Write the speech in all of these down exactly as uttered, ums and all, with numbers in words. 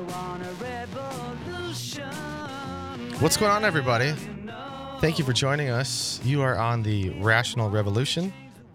What's going on, everybody? Thank you for joining us. You are on the Rational Revolution.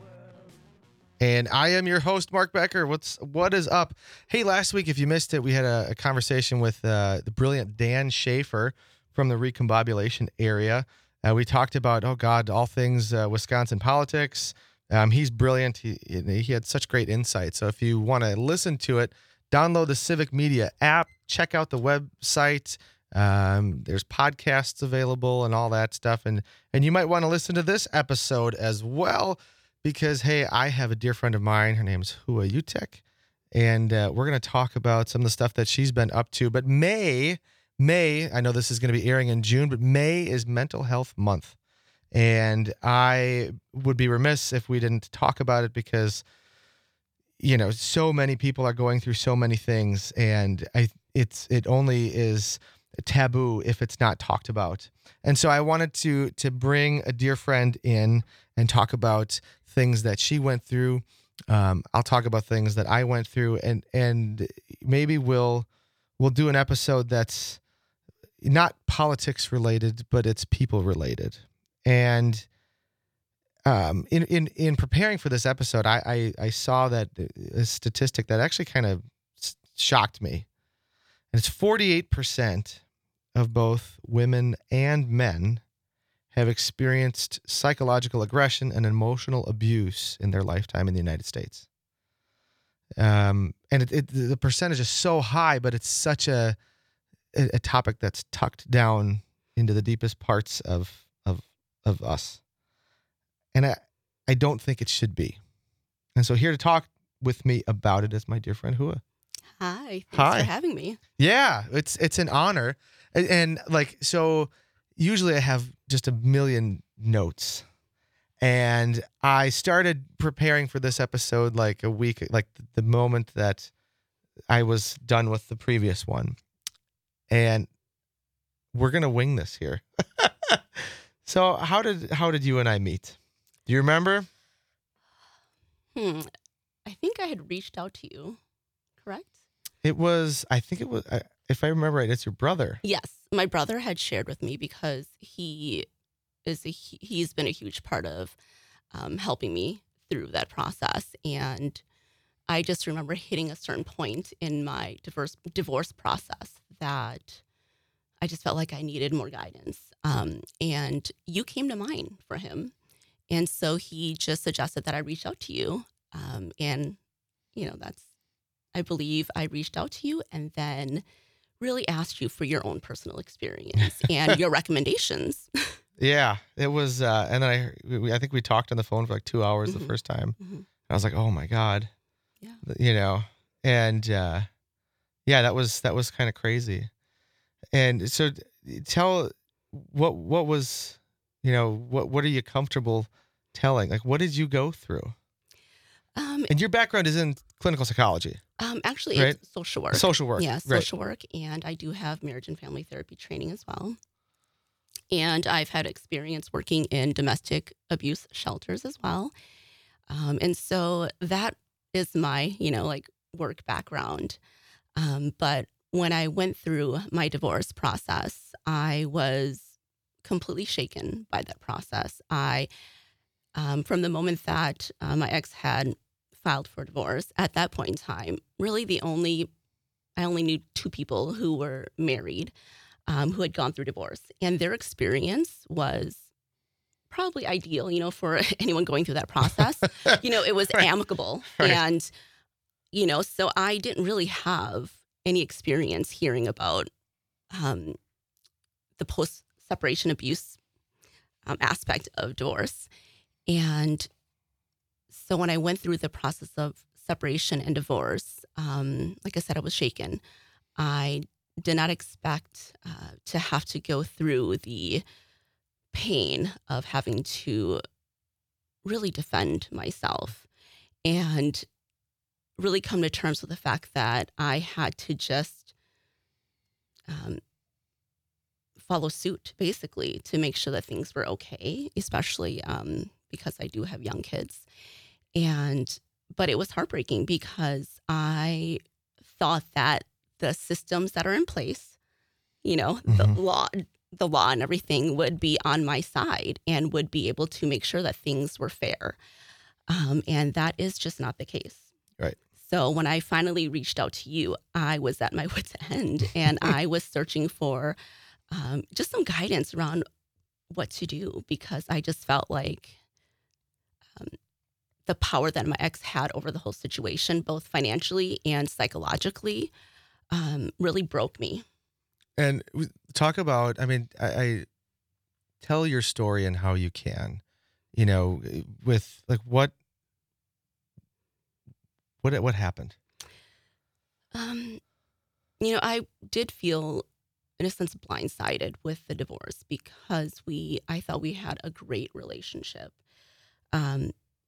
And I am your host, Mark Becker. What's what is up? Hey, last week, if you missed it, we had a, a conversation with uh, the brilliant Dan Schaefer from the Recombobulation area. Uh, we talked about, oh God, all things uh, Wisconsin politics. Um, he's brilliant. He, he had such great insight. So if you want to listen to it, download the Civic Media app, check out the website. Um, there's podcasts available and all that stuff. And, and you might want to listen to this episode as well because, hey, I have a dear friend of mine. Her name is Hua Utek. And uh, we're going to talk about some of the stuff that she's been up to. But May, May, I know this is going to be airing in June, but May is Mental Health Month. And I would be remiss if we didn't talk about it because, you know, so many people are going through so many things. And I, it's it only is taboo if it's not talked about. And so I wanted to to bring a dear friend in and talk about things that she went through. Um, I'll talk about things that I went through, and and maybe we'll we'll do an episode that's not politics related, but it's people related. And um, in in in preparing for this episode, I I, I saw that a statistic that actually kind of shocked me. And it's forty-eight percent of both women and men have experienced psychological aggression and emotional abuse in their lifetime in the United States. Um, and it, it, the percentage is so high, but it's such a, a a topic that's tucked down into the deepest parts of of of us. And I I don't think it should be. And so here to talk with me about it is my dear friend Hua. Hi, thanks Hi. for having me. Yeah, it's it's an honor. And, and like, so usually I have just a million notes. And I started preparing for this episode like a week, like the moment that I was done with the previous one. And we're going to wing this here. So how did how did you and I meet? Do you remember? Hmm. I think I had reached out to you, correct? It was, I think it was, if I remember right, it's your brother. Yes. My brother had shared with me because he is a, he's been a huge part of um, helping me through that process. And I just remember hitting a certain point in my divorce, divorce process that I just felt like I needed more guidance. Um, and you came to mind for him. And so he just suggested that I reach out to you. Um, and, you know, that's, I believe I reached out to you and then really asked you for your own personal experience and your recommendations. Yeah, it was. Uh, and then I, we, I think we talked on the phone for like two hours mm-hmm. the first time. Mm-hmm. I was like, oh my God, yeah, you know, and uh, yeah, that was that was kind of crazy. And so, tell what what was, you know, what what are you comfortable telling? Like, what did you go through? Um, and your background is in clinical psychology. Um, actually, right? It's social work. Social work. Yeah, social right. work. And I do have marriage and family therapy training as well. And I've had experience working in domestic abuse shelters as well. Um, and so that is my, you know, like work background. Um, but when I went through my divorce process, I was completely shaken by that process. I, um, from the moment that uh, my ex had filed for divorce, at that point in time, really the only, I only knew two people who were married, um, who had gone through divorce. And their experience was probably ideal, you know, for anyone going through that process. You know, it was right. amicable. Right. And, you know, so I didn't really have any experience hearing about um, the post-separation abuse um, aspect of divorce. And so when I went through the process of separation and divorce, um, like I said, I was shaken. I did not expect uh, to have to go through the pain of having to really defend myself and really come to terms with the fact that I had to just um, follow suit, basically, to make sure that things were okay, especially um, because I do have young kids. And, but it was heartbreaking because I thought that the systems that are in place, you know, the Mhm. law, the law and everything would be on my side and would be able to make sure that things were fair. Um, and that is just not the case. Right. So when I finally reached out to you, I was at my wit's end and I was searching for um, just some guidance around what to do because I just felt like um, the power that my ex had over the whole situation, both financially and psychologically, um, really broke me. And we- talk about, I mean, I, I tell your story and how you can, you know, with like what, what, what happened? Um, you know, I did feel, in a sense, blindsided with the divorce because we, I thought we had a great relationship. Um,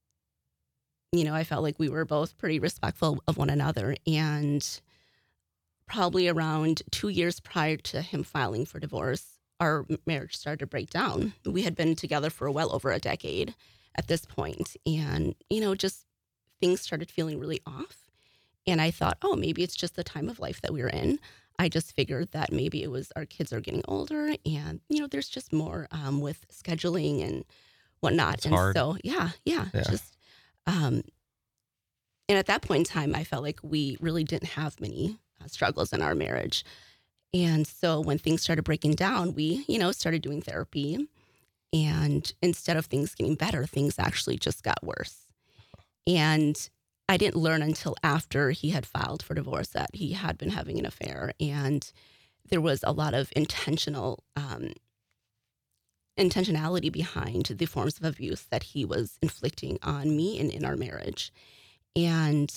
you know, I felt like we were both pretty respectful of one another. And probably around two years prior to him filing for divorce, our m- marriage started to break down. We had been together for well over a decade at this point, and, you know, just things started feeling really off. And I thought, oh, maybe it's just the time of life that we were in. I just figured that maybe it was our kids are getting older and, you know, there's just more um, with scheduling and whatnot. It's and hard. so, yeah, yeah, Yeah. just, um, and at that point in time, I felt like we really didn't have many uh, struggles in our marriage. And so when things started breaking down, we, you know, started doing therapy. And instead of things getting better, things actually just got worse. And I didn't learn until after he had filed for divorce that he had been having an affair. And there was a lot of intentional um, intentionality behind the forms of abuse that he was inflicting on me and in our marriage. And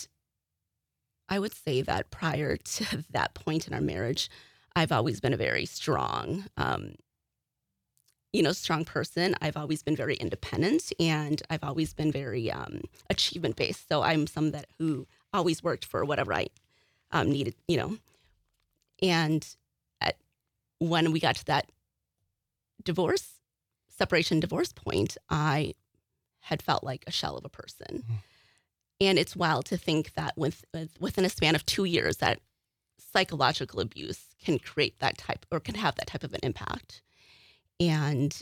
I would say that prior to that point in our marriage, I've always been a very strong, um, you know, strong person. I've always been very independent and I've always been very um, achievement based. So I'm someone that who always worked for whatever I um, needed, you know. And at, when we got to that divorce, separation divorce point, I had felt like a shell of a person. Mhm. And it's wild to think that with, with within a span of two years, that psychological abuse can create that type or can have that type of an impact. And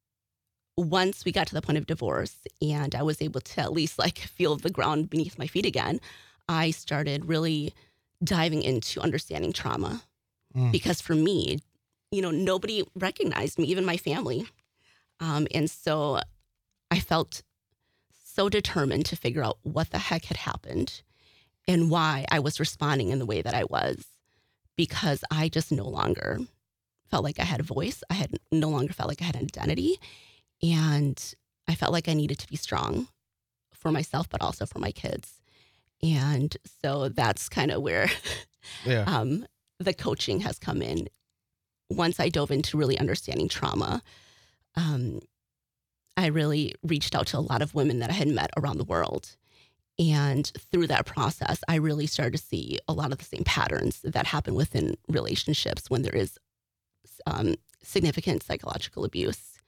once we got to the point of divorce and I was able to at least like feel the ground beneath my feet again, I started really diving into understanding trauma. Mm. Because for me, you know, nobody recognized me, even my family. Um, and so I felt so determined to figure out what the heck had happened and why I was responding in the way that I was, because I just no longer felt like I had a voice. I had no longer felt like I had an identity. And I felt like I needed to be strong for myself, but also for my kids. And so that's kind of where Yeah. um, the coaching has come in. Once I dove into really understanding trauma, um, I really reached out to a lot of women that I had met around the world. And through that process, I really started to see a lot of the same patterns that happen within relationships when there is um, significant psychological abuse.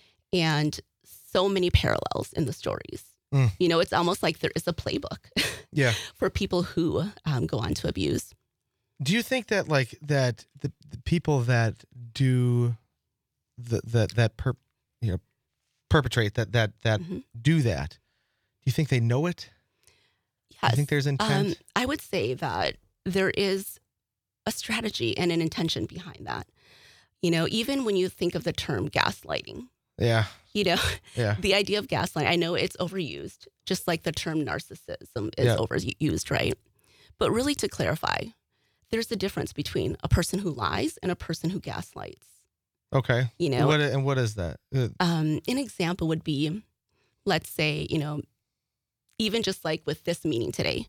And so many parallels in the stories. Mm. You know, it's almost like there is a playbook Yeah. for people who um, go on to abuse. Do you think that like that the, the people that do the that that per, you know perpetrate that that that Mhm. do that, do you think they know it? Do Yes. you think there's intent? Um, I would say that there is a strategy and an intention behind that. You know, even when you think of the term gaslighting, Yeah. you know, Yeah. the idea of gaslighting, I know it's overused, just like the term narcissism is Yeah. overused, right? But really to clarify, there's a difference between a person who lies and a person who gaslights. Okay. You know, What and what is that? Uh, um, an example would be, let's say, you know, even just like with this meeting today,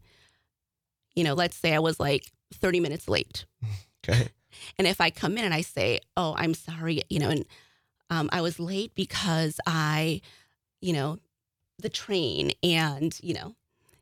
you know, let's say I was like thirty minutes late. Okay. And if I come in and I say, oh, I'm sorry, you know, and um, I was late because I, you know, the train and, you know,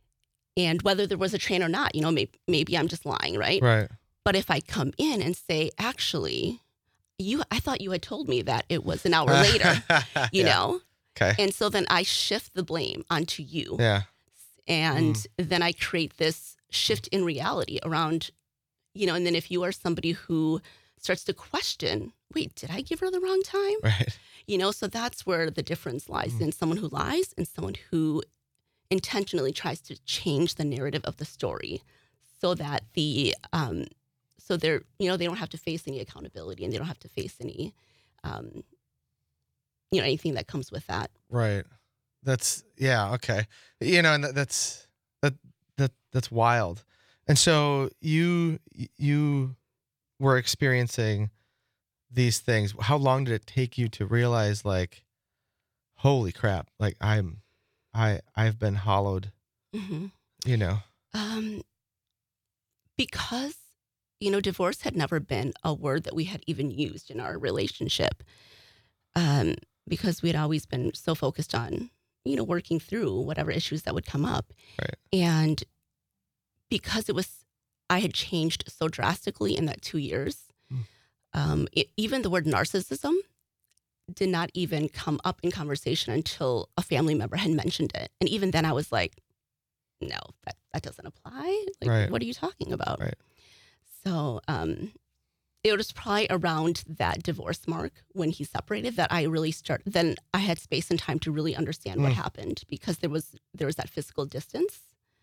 and whether there was a train or not, you know, maybe, maybe I'm just lying, right? Right. But if I come in and say, actually, you, I thought you had told me that it was an hour later, you Yeah. know? Okay. And so then I shift the blame onto you. Yeah. And then I create this shift in reality around You know, and then if you are somebody who starts to question, wait, did I give her the wrong time? Right. You know, so that's where the difference lies Mm. in someone who lies and someone who intentionally tries to change the narrative of the story so that the, um, so they're, you know, they don't have to face any accountability and they don't have to face any, um, you know, anything that comes with that. Right. That's, yeah. Okay. You know, and that, that's, that, that, that's wild. And so you, you were experiencing these things. How long did it take you to realize, like, holy crap, like I'm, I, I've been hollowed, Mm-hmm. you know? Um, because, you know, divorce had never been a word that we had even used in our relationship. Um, because we'd always been so focused on, you know, working through whatever issues that would come up. Right. And because it was, I had changed so drastically in that two years, Mm. um, it, even the word narcissism did not even come up in conversation until a family member had mentioned it. And even then I was like, no, that, that doesn't apply. Like, Right. what are you talking about? Right. So um, it was probably around that divorce mark when he separated that I really start. Then I had space and time to really understand what Mm. happened because there was there was that physical distance.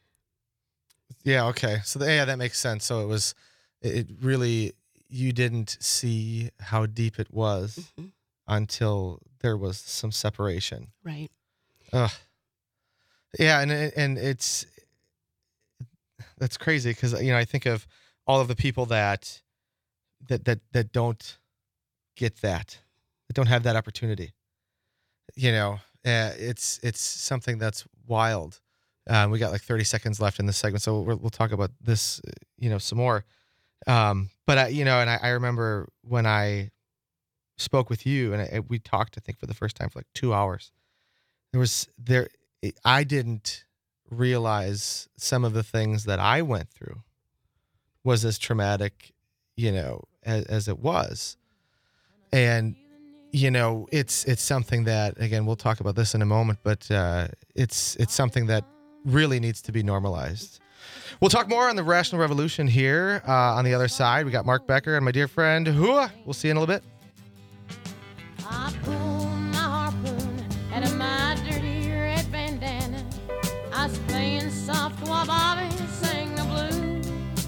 Yeah. Okay. So the, yeah, that makes sense. So it was, it really, you didn't see how deep it was Mhm. until there was some separation. Right. Ugh. Yeah. And, it- and it's, that's crazy. Cause you know, I think of all of the people that, that, that, that don't get that, that don't have that opportunity, you know, uh, it's, it's something that's wild. Um, we got like thirty seconds left in this segment, so we'll, we'll talk about this, uh, you know, some more. Um, but I, you know, and I, I remember when I spoke with you, and I, we talked, I think, for the first time for like two hours. There was there, I didn't realize some of the things that I went through was as traumatic, you know, as, as it was, and you know, it's it's something that, again, we'll talk about this in a moment, but uh, it's it's something that really needs to be normalized. We'll talk more on the Rational Revolution here uh, on the other side. We got Mark Becker and my dear friend Hua. We'll see you in a little bit. I pull my harpoon out of my dirty red bandana. I was playing soft while Bobby sang the blues.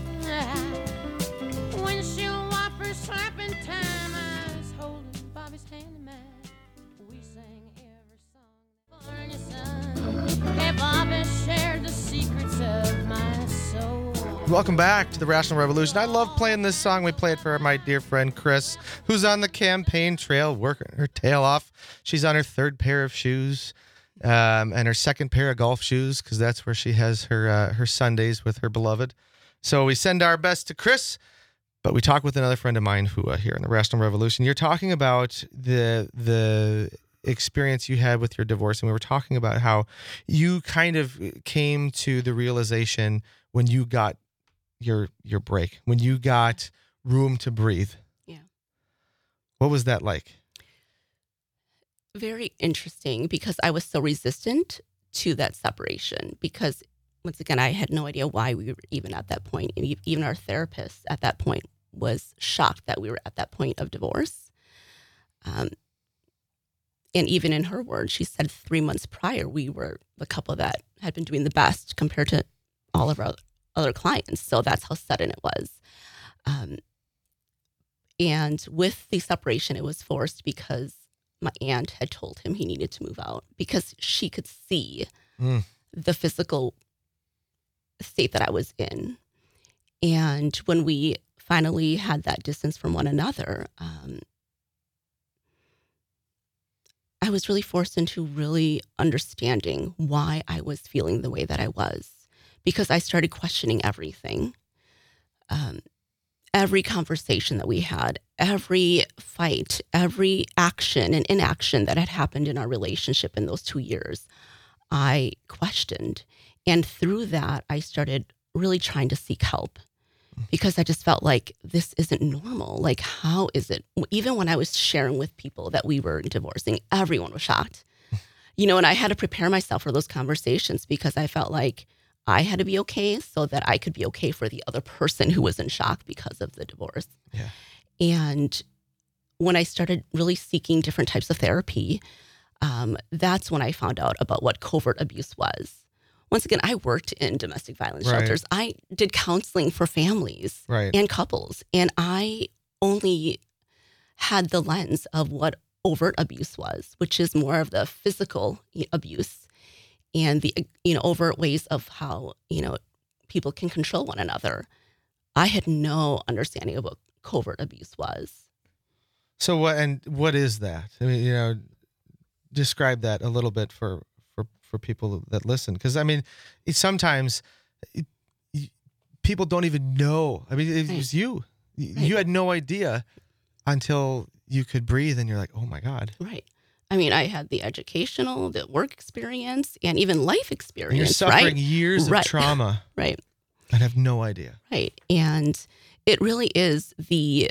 Windshield wipers slapping time. I was holding Bobby's hand in mine. We sang every song. California sun. Hey, Bobby shared the secrets of my soul. Welcome back to the Rational Revolution. I love playing this song. We play it for my dear friend Chris, who's on the campaign trail working her tail off. She's on her third pair of shoes um, and her second pair of golf shoes, because that's where she has her uh, her Sundays with her beloved. So we send our best to Chris, but we talk with another friend of mine who uh, here in the Rational Revolution. You're talking about the the experience you had with your divorce, and we were talking about how you kind of came to the realization when you got your your break, when you got room to breathe. Yeah. What was that like? Very interesting because I was so resistant to that separation because, once again, I had no idea why we were even at that point. And e- even our therapist at that point was shocked that we were at that point of divorce. Um, and even in her words, she said three months prior, we were the couple that had been doing the best compared to all of our other clients. So that's how sudden it was. Um, and with the separation, it was forced because my aunt had told him he needed to move out because she could see Mm. the physical state that I was in. And when we finally had that distance from one another, um, I was really forced into really understanding why I was feeling the way that I was, because I started questioning everything. Um, every conversation that we had, every fight, every action and inaction that had happened in our relationship in those two years, I questioned. And through that, I started really trying to seek help because I just felt like this isn't normal. Like, how is it? Even when I was sharing with people that we were divorcing, everyone was shocked. You know, and I had to prepare myself for those conversations because I felt like I had to be okay so that I could be okay for the other person who was in shock because of the divorce. Yeah. And when I started really seeking different types of therapy, um, that's when I found out about what covert abuse was. Once again, I worked in domestic violence Right. shelters. I did counseling for families Right. and couples, and I only had the lens of what overt abuse was, which is more of the physical abuse and the you know overt ways of how you know people can control one another. I had no understanding of what covert abuse was. So what and what is that? I mean, you know, describe that a little bit for for for people that listen, because I mean, it, sometimes it, you, people don't even know. I mean, it Right. was you. Y- Right. You had no idea until you could breathe, and you're like, oh my God. Right. I mean, I had the educational, the work experience, and even life And you're experience. suffering Right. years Right. of trauma Right. and have no idea. Right. And it really is the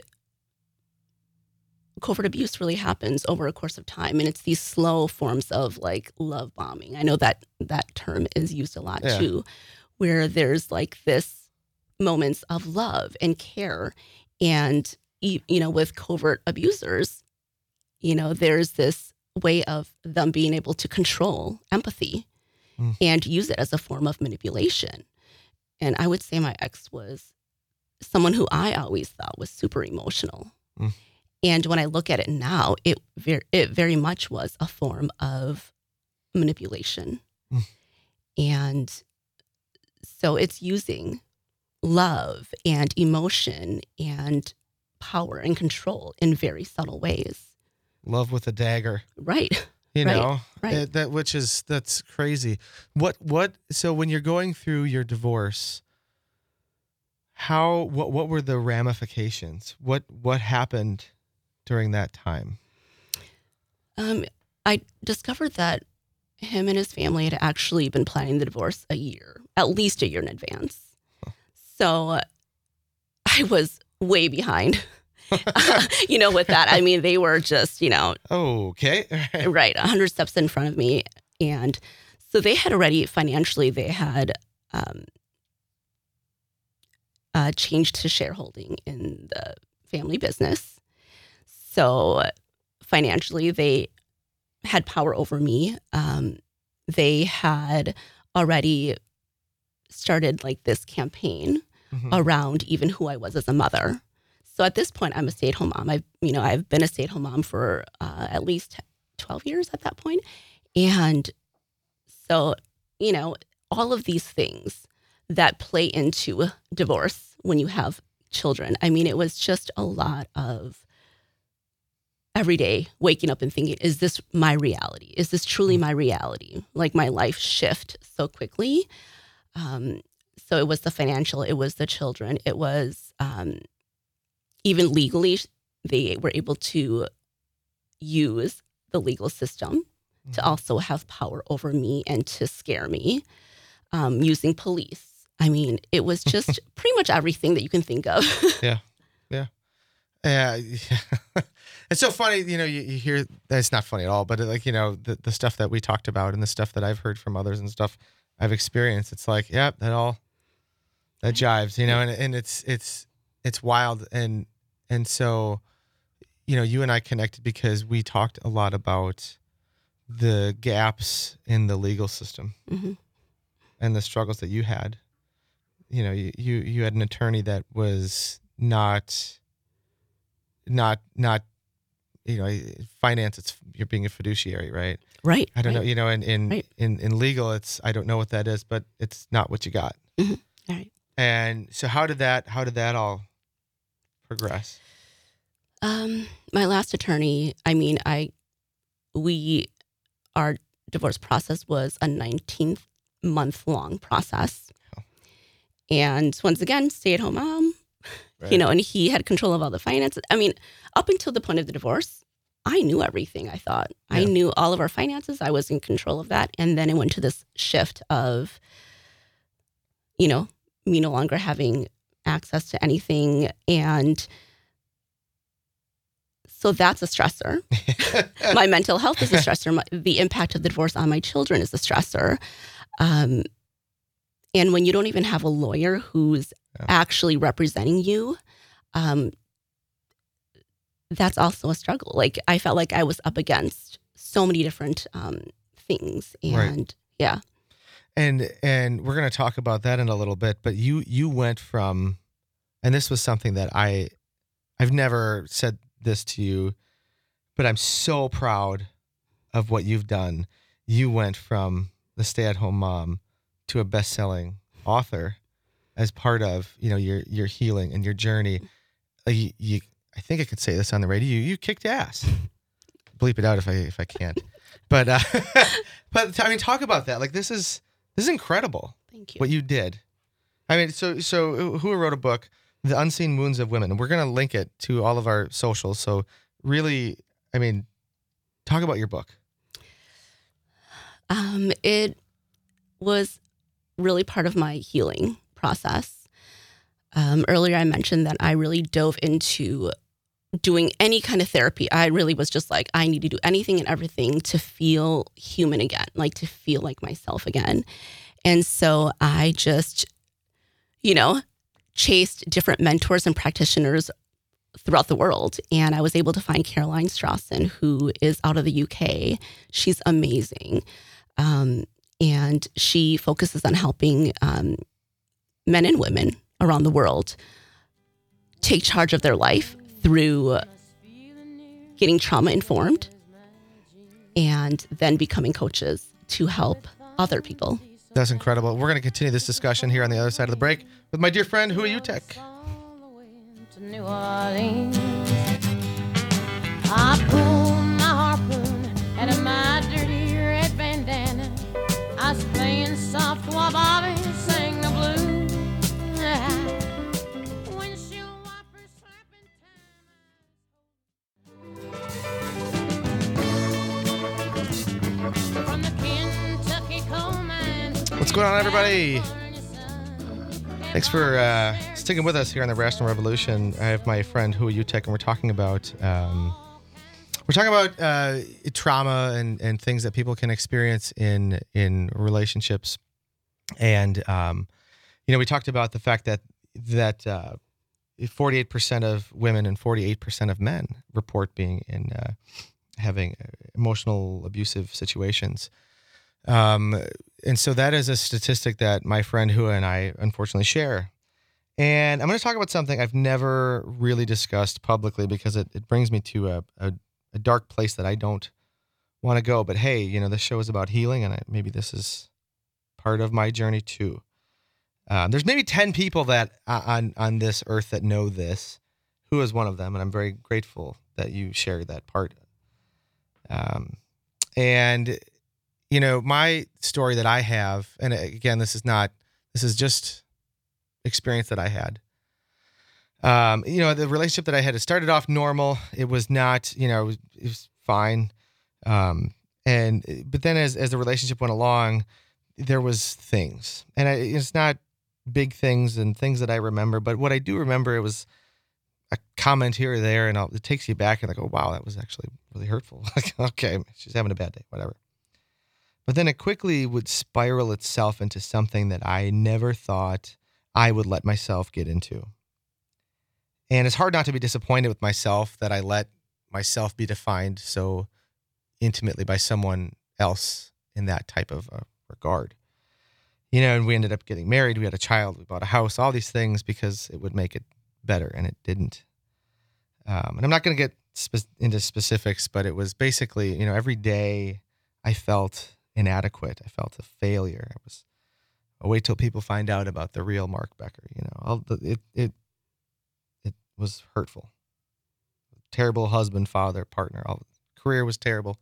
covert abuse really happens over a course of time. And it's these slow forms of like love bombing. I know that that term is used a lot Yeah. too, where there's like this moments of love and care. And, y- you know, with covert abusers, you know, there's this way of them being able to control empathy Mm. and use it as a form of manipulation. And I would say my ex was someone who I always thought was super emotional. Mm. And when I look at it now, it very, it very much was a form of manipulation. Mm. And so it's using love and emotion and power and control in very subtle ways. Love with a dagger. Right. You Right, know, right. Uh, that which is that's crazy. What what? So when you're going through your divorce, how what what were the ramifications? What what happened during that time? Um, I discovered that him and his family had actually been planning the divorce a year, at least a year in advance. So uh, I was way behind, you know, with that. I mean, they were just, you know, Okay. right, a hundred steps in front of me. And so they had already financially, they had um, uh, changed to shareholding in the family business. So financially, they had power over me. Um, they had already started like this campaign Mhm. around even who I was as a mother. So at this point, I'm a stay-at-home mom. I've, you know, I've been a stay-at-home mom for uh, at least twelve years at that point. And so, you know, all of these things that play into divorce when you have children. I mean, it was just a lot of every day waking up and thinking, is this my reality? Is this truly my reality? Like my life shift so quickly. Um, so it was the financial, it was the children, it was um, even legally, they were able to use the legal system to Mhm. also have power over me and to scare me, um, using police. I mean, it was just pretty much everything that you can think of. Yeah. Yeah. It's so funny, you know, you, you hear it's not funny at all, but like, you know, the, the stuff that we talked about and the stuff that I've heard from others and stuff I've experienced, it's like, yeah, that all, that jives, you know, and, and it's, it's, it's wild. And, and so, you know, you and I connected because we talked a lot about the gaps in the legal system hmm and the struggles that you had. You know, you, you, you had an attorney that was not, not, not, you know, finance, it's, you're being a fiduciary, right? Right. I don't know, right, you know, in, in, Right. in, in legal, it's, I don't know what that is, but it's not what you got. Right. And so how did that, how did that all progress? Um, my last attorney, I mean, I, we, our divorce process was a nineteen month long process. Oh. And once again, stay at home mom, Right. you know, and he had control of all the finances. I mean, up until the point of the divorce, I knew everything, I thought. I Yeah. knew all of our finances. I was in control of that. And then it went to this shift of, you know, me no longer having access to anything. And so that's a stressor. My mental health is a stressor. My, the impact of the divorce on my children is a stressor. Um, And when you don't even have a lawyer who's Yeah. actually representing you, um, that's also a struggle. Like I felt like I was up against so many different um, things, and Right. yeah, And and we're going to talk about that in a little bit, but you you went from, and this was something that I I've never said this to you, but I'm so proud of what you've done. You went from the stay-at-home mom to a best-selling author as part of, you know, your your healing and your journey. Like you, you I think I could say this on the radio. You you kicked ass. Bleep it out if I if I can't. But uh, but I mean, talk about that. Like this is this is incredible thank you. what you did. I mean, so so who wrote a book, The Unseen Wounds of Women, and we're gonna link it to all of our socials. So really, I mean, talk about your book. Um, it was really part of my healing process. Um, earlier, I mentioned that I really dove into doing any kind of therapy. I really was just like, I need to do anything and everything to feel human again, like to feel like myself again. And so I just, you know, chased different mentors and practitioners throughout the world. And I was able to find Caroline Strawson, who is out of the U K. She's amazing. Um, and she focuses on helping um, men and women around the world take charge of their life through getting trauma informed and then becoming coaches to help other people. That's incredible. We're going to continue this discussion here on the other side of the break with my dear friend Hui Utek. All the way to New Orleans. I pulled my harpoon out of my dirty red bandana. I was playing soft while Bobby sang the blues. Windshield wipers slapping time. From the Kentucky coal mines. What's going on, everybody? Thanks for uh, sticking with us here on the Rational Revolution. I have my friend Hui Utek, and we're talking about um, we're talking about uh, trauma and, and things that people can experience in in relationships. And um, you know, we talked about the fact that that uh, forty-eight percent of women and forty-eight percent of men report being in uh, having emotional abusive situations. Um, and so that is a statistic that my friend Hua and I unfortunately share. And I'm going to talk about something I've never really discussed publicly because it, it brings me to a, a, a dark place that I don't want to go. But hey, you know, this show is about healing, and I, maybe this is part of my journey too. Um, there's maybe ten people that uh, on, on this earth that know this. Hua is one of them, and I'm very grateful that you shared that part. Um, and you know, my story that I have, and again, this is not, this is just experience that I had. Um, you know, the relationship that I had, it started off normal. It was not, you know, it was, it was fine. Um, and, but then as, as the relationship went along, there was things, and I, it's not big things and things that I remember, but what I do remember, it was a comment here or there, and I'll, it takes you back and like, oh, wow, that was actually really hurtful. Like, okay, she's having a bad day, whatever. But then it quickly would spiral itself into something that I never thought I would let myself get into. And it's hard not to be disappointed with myself that I let myself be defined so intimately by someone else in that type of uh, regard. You know, and we ended up getting married. We had a child. We bought a house, all these things because it would make it better, and it didn't. Um, and I'm not going to get spe- into specifics, but it was basically, you know, every day I felt inadequate. I felt a failure. I was, I'll wait till people find out about the real Mark Becker. You know, I'll, it it it was hurtful. Terrible husband, father, partner. All career was terrible.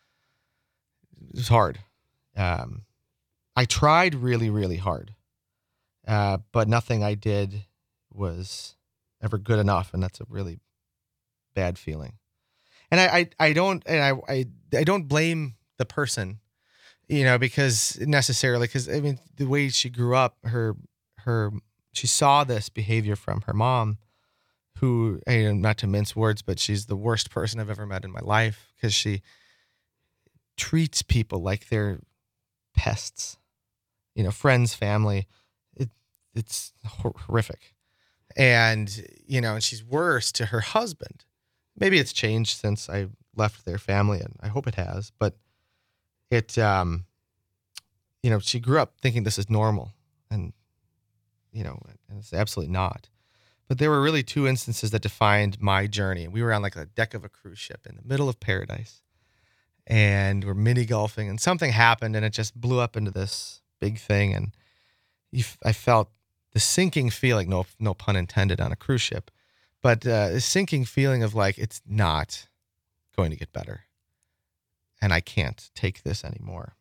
It was hard. Um, I tried really, really hard, uh, but nothing I did was ever good enough, and that's a really bad feeling. And I, I, I don't, and I, I, I don't blame the person. You know, because necessarily, because I mean, the way she grew up, her, her, she saw this behavior from her mom, who, you know, not to mince words, but she's the worst person I've ever met in my life because she treats people like they're pests, you know, friends, family, it's hor- horrific. And, you know, and she's worse to her husband. Maybe it's changed since I left their family, and I hope it has. But it, um, you know, she grew up thinking this is normal, and, you know, and it's absolutely not. But there were really two instances that defined my journey. We were on like a deck of a cruise ship in the middle of paradise, and we're mini golfing, and something happened, and it just blew up into this big thing. And you, I felt the sinking feeling, no, no pun intended, on a cruise ship, but uh, the sinking feeling of like, it's not going to get better, and I can't take this anymore.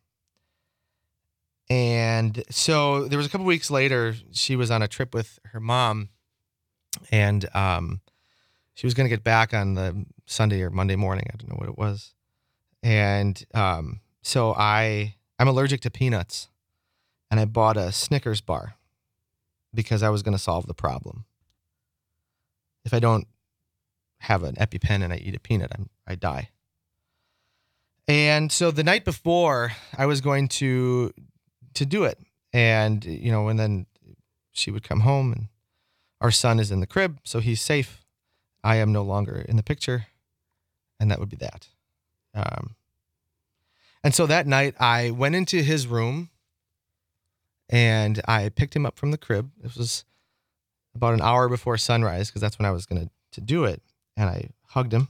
And so there was a couple weeks later, she was on a trip with her mom, and um, she was going to get back on the Sunday or Monday morning. I don't know what it was. And um, so I, I'm allergic to peanuts, and I bought a Snickers bar because I was going to solve the problem. If I don't have an EpiPen and I eat a peanut, I'm, I die. And so the night before, I was going to to do it. And, you know, and then she would come home, and our son is in the crib, so he's safe. I am no longer in the picture, and that would be that. Um, and so that night, I went into his room, and I picked him up from the crib. It was about an hour before sunrise, because that's when I was going to to do it. And I hugged him.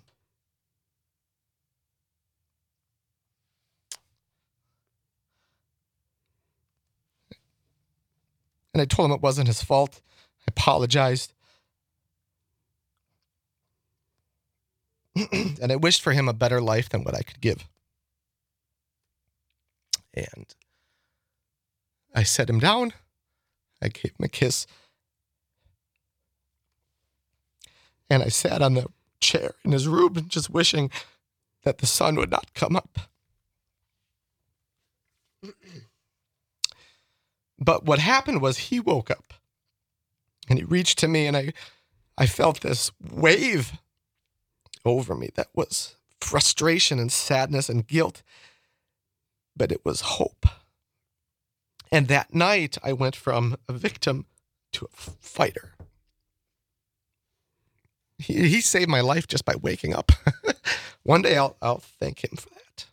And I told him it wasn't his fault. I apologized. And I wished for him a better life than what I could give. And I set him down. I gave him a kiss. And I sat on the chair in his room, just wishing that the sun would not come up. But what happened was he woke up, and he reached to me, and I, I felt this wave over me that was frustration and sadness and guilt, but it was hope. And that night, I went from a victim to a fighter. He, he saved my life just by waking up. One day I'll I'll thank him for that.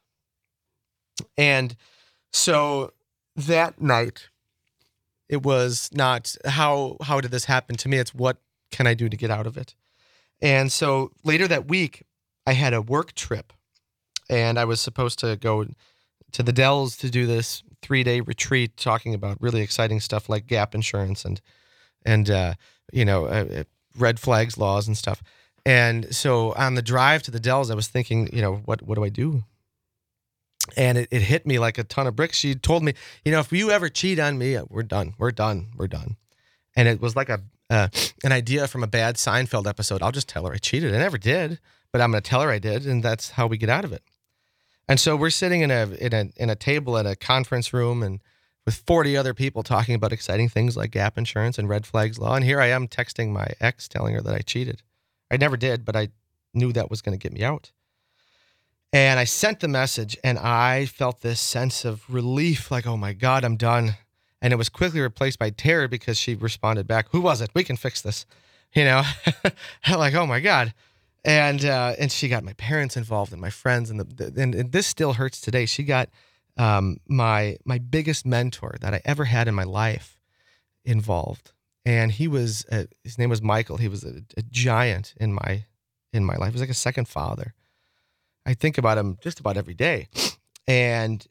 And so that night, it was not how how did this happen to me? It's what can I do to get out of it? And so later that week, I had a work trip, and I was supposed to go to the Dells to do this three-day retreat talking about really exciting stuff like gap insurance and and uh, you know uh, red flags laws and stuff. And so on the drive to the Dells, I was thinking, you know, what what do I do? And it, it hit me like a ton of bricks. She told me, you know, if you ever cheat on me, we're done. We're done. We're done. And it was like a uh, an idea from a bad Seinfeld episode. I'll just tell her I cheated. I never did, but I'm going to tell her I did, and that's how we get out of it. And so we're sitting in a in a in a table at a conference room, and with forty other people talking about exciting things like gap insurance and red flags law. And here I am texting my ex, telling her that I cheated. I never did, but I knew that was going to get me out. And I sent the message, and I felt this sense of relief, like, oh my God, I'm done. And it was quickly replaced by terror because she responded back, who was it? We can fix this. You know, like, oh my God. And uh, and she got my parents involved and my friends. And, the, the, and, and this still hurts today. She got um, my my biggest mentor that I ever had in my life involved. And he was, uh, his name was Michael. He was a, a giant in my in my life. He was like a second father. I think about him just about every day. And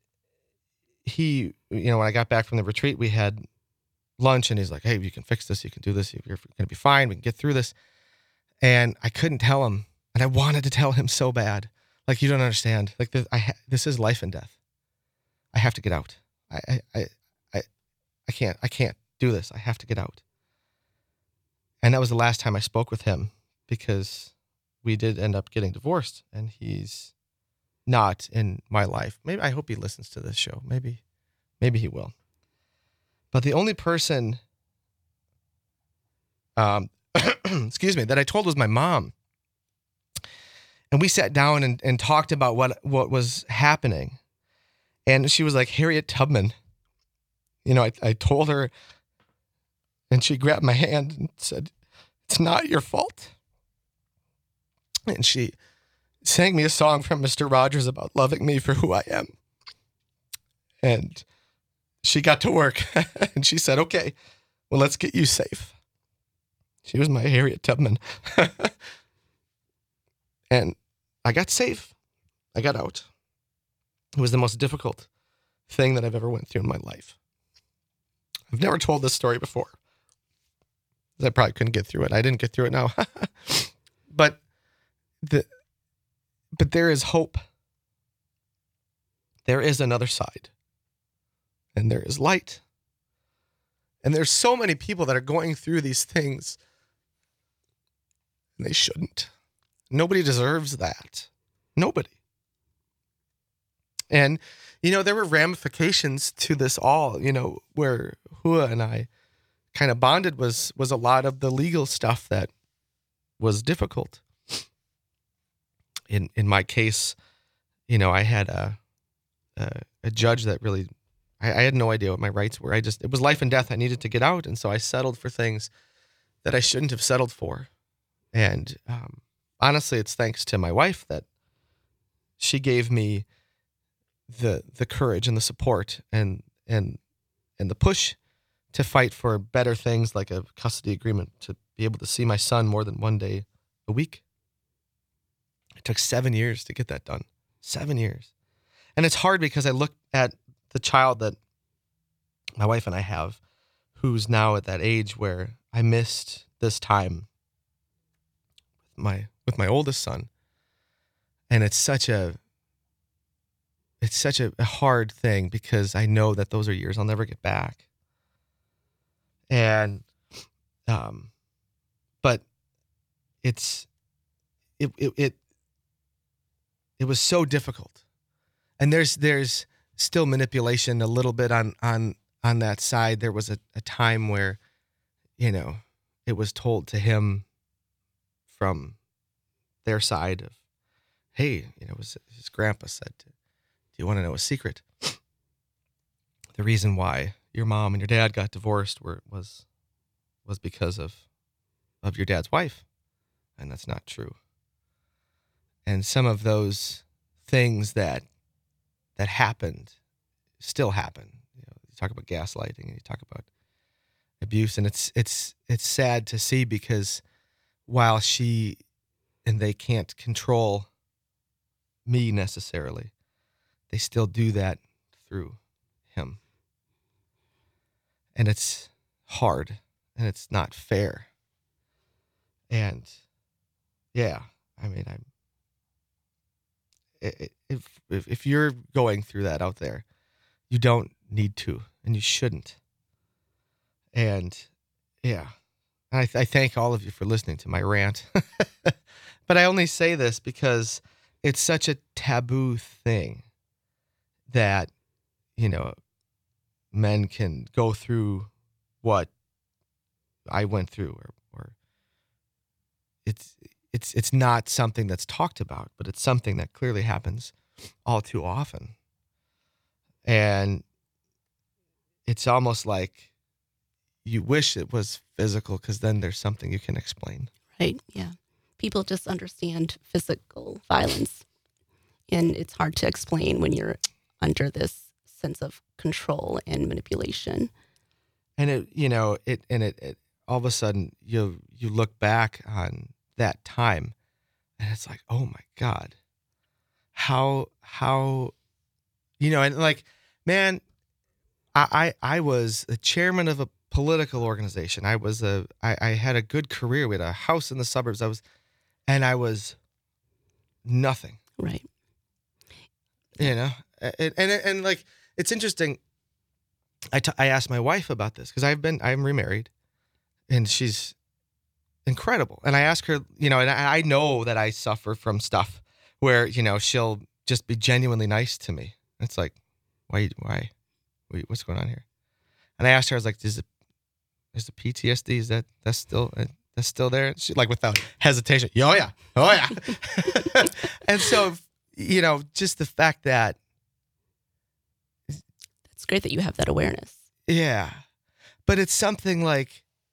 he, you know, when I got back from the retreat, we had lunch, and he's like, hey, you can fix this. You can do this. You're going to be fine. We can get through this. And I couldn't tell him. And I wanted to tell him so bad. Like, you don't understand. Like, this, I ha- this is life and death. I have to get out. I, I, I, I, I can't, I can't do this. I have to get out. And that was the last time I spoke with him, because we did end up getting divorced, and he's not in my life. Maybe, I hope he listens to this show. Maybe, maybe he will. But the only person, um, excuse me, that I told was my mom. And we sat down and, and talked about what, what was happening. And she was like, Harriet Tubman. You know, I, I told her, And she grabbed my hand and said, "It's not your fault." And she sang me a song from Mister Rogers about loving me for who I am. And she got to work and she said, "Okay, well, let's get you safe." She was my Harriet Tubman. And I got safe. I got out. It was the most difficult thing that I've ever went through in my life. I've never told this story before. I probably couldn't get through it. I didn't get through it now. But the but there is hope. There is another side. And there is light. And there's so many people that are going through these things. And they shouldn't. Nobody deserves that. Nobody. And, you know, there were ramifications to this all, you know, where Hua and I kind of bonded was was a lot of the legal stuff that was difficult. In in my case, you know, I had a a, a judge that really, I, I had no idea what my rights were. I just, it was life and death. I needed to get out. And so I settled for things that I shouldn't have settled for. And um, honestly, it's thanks to my wife that she gave me the the courage and the support and and and the push to fight for better things like a custody agreement, to be able to see my son more than one day a week. It took seven years to get that done. Seven years. And it's hard because I look at the child that my wife and I have, who's now at that age where I missed this time with my with my oldest son. And it's such a it's such a, a hard thing because I know that those are years I'll never get back. And um but it's it it it, it was so difficult. And there's there's still manipulation a little bit on on on that side. There was a, a time where, you know, it was told to him from their side of, hey, you know, his, his grandpa said, "Do you want to know a secret? The reason why your mom and your dad got divorced were was was because of of your dad's wife." And that's not true. And some of those things that that happened still happen. You know, you talk about gaslighting and you talk about abuse, and it's it's it's sad to see because while she and they can't control me necessarily, they still do that through him. And it's hard and it's not fair. And yeah, I mean, I'm if if if you're going through that out there, you don't need to, and you shouldn't. And yeah, I, I thank all of you for listening to my rant. But I only say this because it's such a taboo thing that, you know, men can go through what I went through, or, or it's it's it's not something that's talked about, but it's something that clearly happens all too often. And it's almost like you wish it was physical because then there's something you can explain. Right, yeah. People just understand physical violence, and it's hard to explain when you're under this sense of control and manipulation. And it, you know, it and it, it all of a sudden you you look back on that time, and it's like, oh my God, how how, you know, and like, man, I I, I was a chairman of a political organization. I was a I, I had a good career. We had a house in the suburbs. I was, and I was nothing. Right. You know, and and, and like, it's interesting. I, t- I asked my wife about this because I've been I'm remarried, and she's incredible. And I asked her, you know, and I, I know that I suffer from stuff where, you know, she'll just be genuinely nice to me. It's like, why why, Wait, what's going on here? And I asked her, I was like, is it is the P T S D, is that that's still that's still there? She, like, without hesitation, oh yeah, oh yeah. And so, you know, just the fact that It's great that you have that awareness. yeah, but it's something like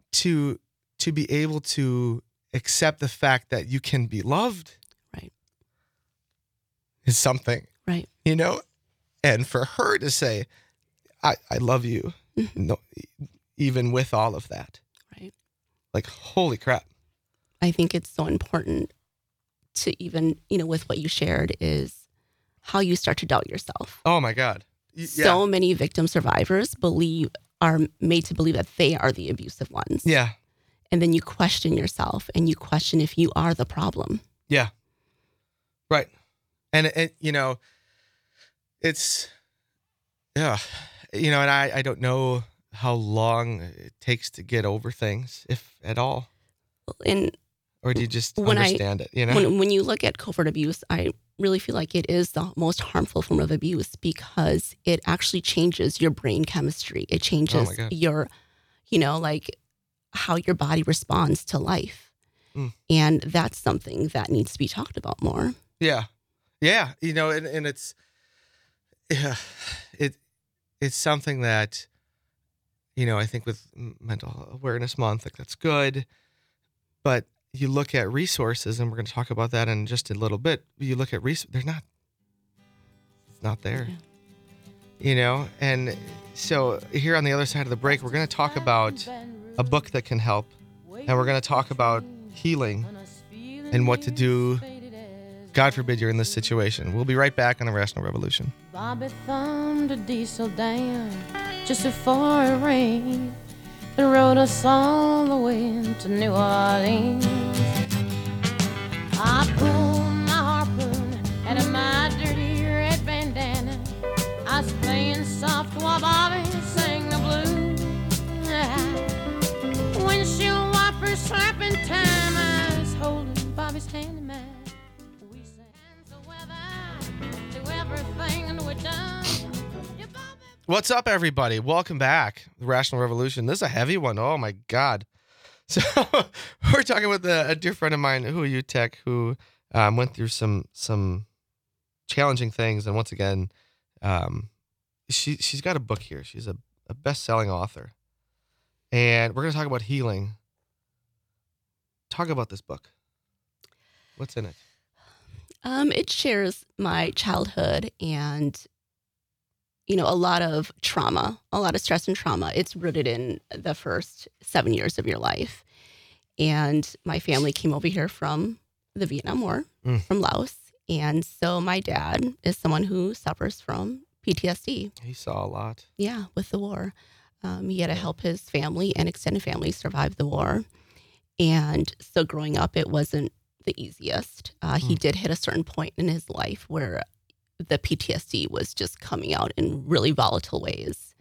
to to be able to accept the fact that you can be loved, Right. is something, Right. you know, and for her to say, "I I love you," Mhm. no, even with all of that, Right. like holy crap, I think it's so important to even, you know, with what you shared is how you start to doubt yourself. oh my God, Y- So many victim survivors believe are made to believe that they are the abusive ones. yeah, And then you question yourself and you question if you are the problem. yeah, right, and it, it you know, it's yeah, you know, and I I don't know how long it takes to get over things, if at all. And Or do you just When I- understand it? You know? when when you look at covert abuse, I really feel like it is the most harmful form of abuse because it actually changes your brain chemistry. It changes Oh my God. your, you know, like how your body responds to life. Mm. And that's something that needs to be talked about more. yeah, yeah. You know, and, and it's yeah, it it's something that, you know, I think with M- Mental Awareness Month, like that's good, but you look at resources, and we're going to talk about that in just a little bit. You look at res, they're not, it's not there. Yeah. You know, and so here on the other side of the break, we're going to talk about a book that can help, and we're going to talk about healing and what to do. God forbid you're in this situation. We'll be right back on the Rational Revolution. Bobby thumbed a diesel down just before it rained and rode us all the way to New Orleans. I pulled my harpoon out of my dirty red bandana. I was playing soft while Bobby sang the blues. Windshield wipers slapping time. I was holding Bobby's hand in mine. We sang the weather to everything and we're done. Yeah, Bobby. What's up, everybody? Welcome back. The Rational Revolution. This is a heavy one. Oh, my God. So we're talking with a, a dear friend of mine, who you tech, who um, went through some some challenging things. And once again, um, she, she's got a book here. She's a, a best-selling author. And we're going to talk about healing. Talk about this book. What's in it? Um, it shares my childhood and, you know, a lot of trauma, a lot of stress and trauma. It's rooted in the first seven years of your life. And my family came over here from the Vietnam War, Mm. from Laos. And so my dad is someone who suffers from P T S D. He saw a lot. Yeah, with the war. Um, he had to help his family and extended family survive the war. And so growing up, it wasn't the easiest. Uh, He Mm. did hit a certain point in his life where the P T S D was just coming out in really volatile ways.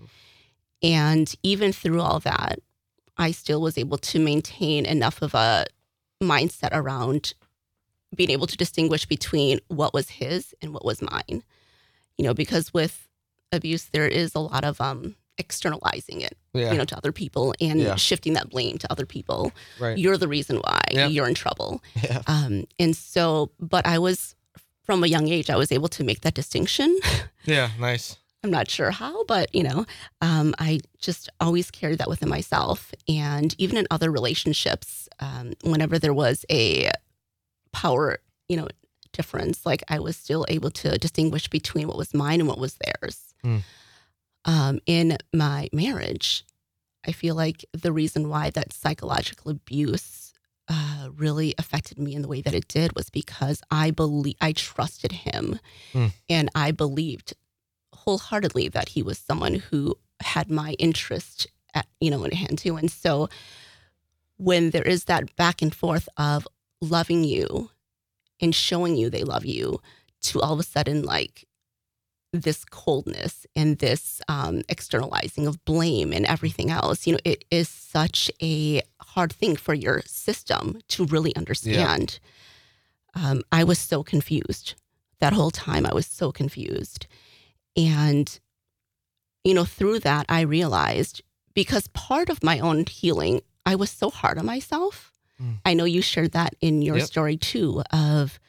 And even through all that, I still was able to maintain enough of a mindset around being able to distinguish between what was his and what was mine. You know, because with abuse, there is a lot of um, externalizing it, Yeah. you know, to other people and Yeah. shifting that blame to other people. Right. You're the reason why Yeah. you're in trouble. Yeah. Um, and so, but I was, from a young age, I was able to make that distinction. Yeah. Nice. I'm not sure how, but, you know, um, I just always carried that within myself. And even in other relationships, um, whenever there was a power, you know, difference, like I was still able to distinguish between what was mine and what was theirs. Mm. Um, in my marriage, I feel like the reason why that psychological abuse uh, really affected me in the way that it did was because I believe I trusted him, Mm. and I believed wholeheartedly that he was someone who had my interest at, you know, in hand too. And so when there is that back and forth of loving you and showing you they love you to all of a sudden like this coldness and this um, externalizing of blame and everything else, you know, it is such a hard thing for your system to really understand. Um, I was so confused that whole time. I was so confused. And, you know, through that, I realized because part of my own healing, I was so hard on myself. Mm. I know you shared that in your Yep. story too, of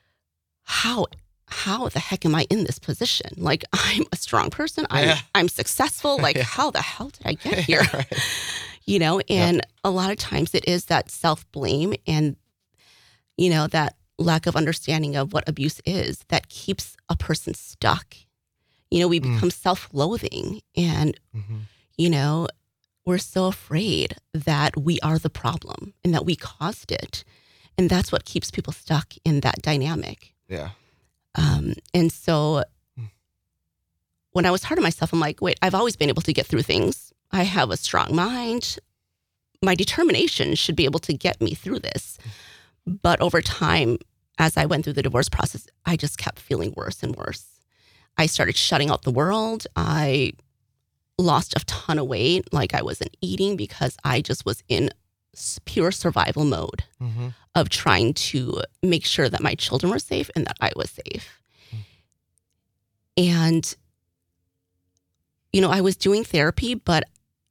how how the heck am I in this position? Like, I'm a strong person. I'm, Yeah. I'm successful. Like, Yeah. how the hell did I get here? Right. you know, and a lot of times it is that self-blame and, you know, that lack of understanding of what abuse is that keeps a person stuck. You know, we Mm. become self-loathing and, Mm-hmm. you know, we're so afraid that we are the problem and that we caused it. And that's what keeps people stuck in that dynamic. Yeah. Um, and so Mm. when I was hard on myself, I'm like, wait, I've always been able to get through things. I have a strong mind. My determination should be able to get me through this. But over time, as I went through the divorce process, I just kept feeling worse and worse. I started shutting out the world. I lost a ton of weight. Like I wasn't eating because I just was in s- pure survival mode Mm-hmm. of trying to make sure that my children were safe and that I was safe. And, you know, I was doing therapy, but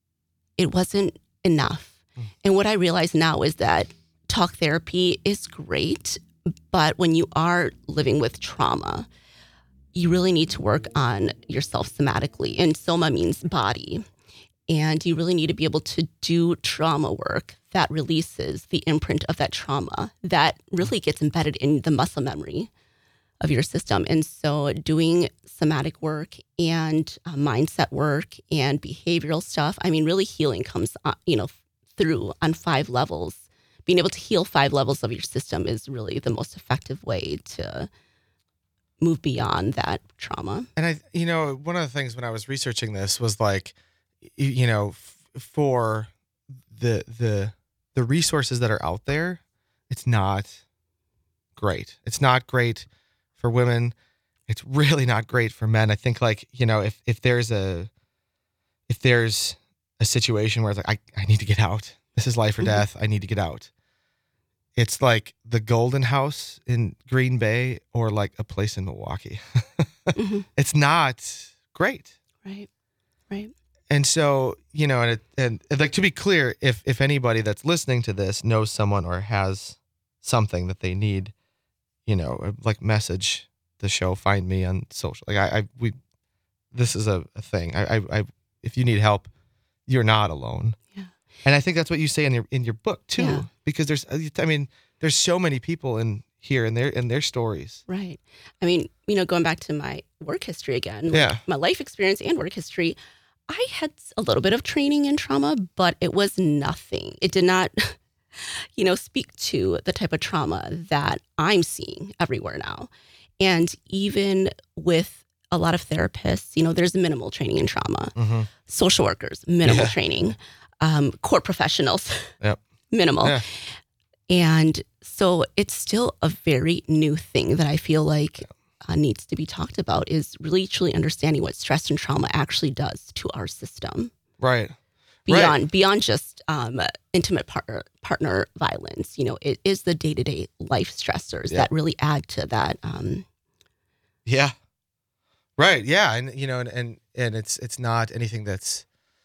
it wasn't enough. Mm. And what I realize now is that talk therapy is great, but when you are living with trauma, you really need to work on yourself somatically. And soma means body. And you really need to be able to do trauma work that releases the imprint of that trauma that really gets embedded in the muscle memory of your system. And so doing somatic work and uh, mindset work and behavioral stuff, I mean, really healing comes, uh, you know, through on five levels. Being able to heal five levels of your system is really the most effective way to move beyond that trauma. And I, you know, one of the things when I was researching this was like, y- you know, f- for the the the resources that are out there, it's not great. It's not great for women. It's really not great for men. I think like, you know, if if there's a if there's a situation where it's like I, I need to get out. This is life or Mhm. death. I need to get out. It's like the Golden House in Green Bay or like a place in Milwaukee. Mhm. It's not great. Right. Right. And so, you know, and, it, and and, like to be clear, if if anybody that's listening to this knows someone or has something that they need, you know, like message the show, find me on social. Like I, I we, this is a, a thing. I, I, I, if you need help, you're not alone. Yeah. And I think that's what you say in your in your book too, Yeah. because there's, I mean, there's so many people in here and their in their stories. Right. I mean, you know, going back to my work history again, Yeah. my life experience and work history, I had a little bit of training in trauma, but it was nothing. It did not, you know, speak to the type of trauma that I'm seeing everywhere now. And even with a lot of therapists, you know, there's minimal training in trauma. Mm-hmm. Social workers, minimal Yeah. training. Um, court professionals, Yep. minimal. Yeah. And so it's still a very new thing that I feel like uh, needs to be talked about is really truly understanding what stress and trauma actually does to our system Right. beyond beyond just um, intimate partner partner violence. You know, it is the day to day life stressors Yeah. that really add to that. Um, Yeah. Right. Yeah. And you know, and and, and it's it's not anything that's,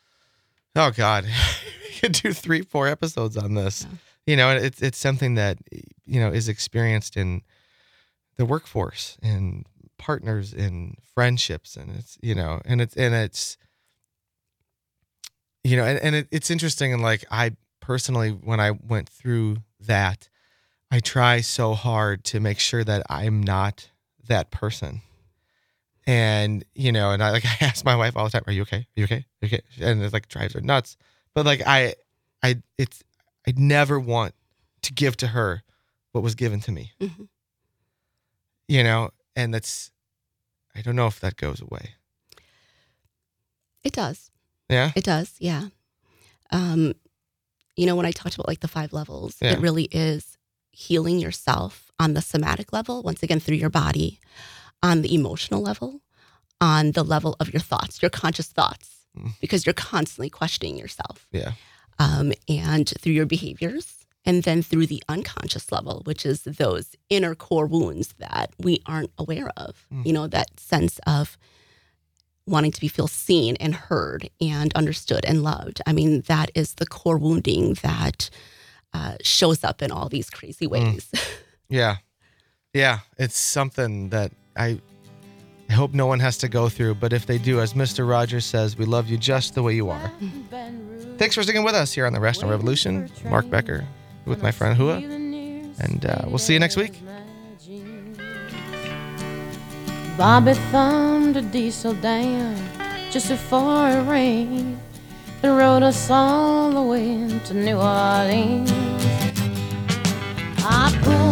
oh God, we could do three, four episodes on this. Yeah. You know, and it's it's something that, you know, is experienced in the workforce and partners and friendships, and it's, you know, and it's and it's you know, and, and it, it's interesting, and like I personally, when I went through that, I try so hard to make sure that I'm not that person. And, you know, and I like I ask my wife all the time, are you okay? Are you okay? Are you okay? And it like drives her nuts. But like I I it's I never want to give to her what was given to me. mhm. You know, and that's I don't know if that goes away. It does. Yeah. It does. Yeah. Um, you know, when I talked about like the five levels, Yeah. it really is healing yourself on the somatic level, once again, through your body, on the emotional level, on the level of your thoughts, your conscious thoughts, Mm. because you're constantly questioning yourself, Yeah. um, and through your behaviors, and then through the unconscious level, which is those inner core wounds that we aren't aware of, Mm. you know, that sense of wanting to be feel seen and heard and understood and loved. I mean, that is the core wounding that uh, shows up in all these crazy ways. Yeah. Yeah. It's something that I I hope no one has to go through, but if they do, as Mister Rogers says, we love you just the way you are. Been rude. Thanks for sticking with us here on the Rational Revolution. Mark Becker with my friend Hua. And uh, we'll see you next week. Bobby thumbed a diesel down just before it rained and rode us all the way to New Orleans. I pulled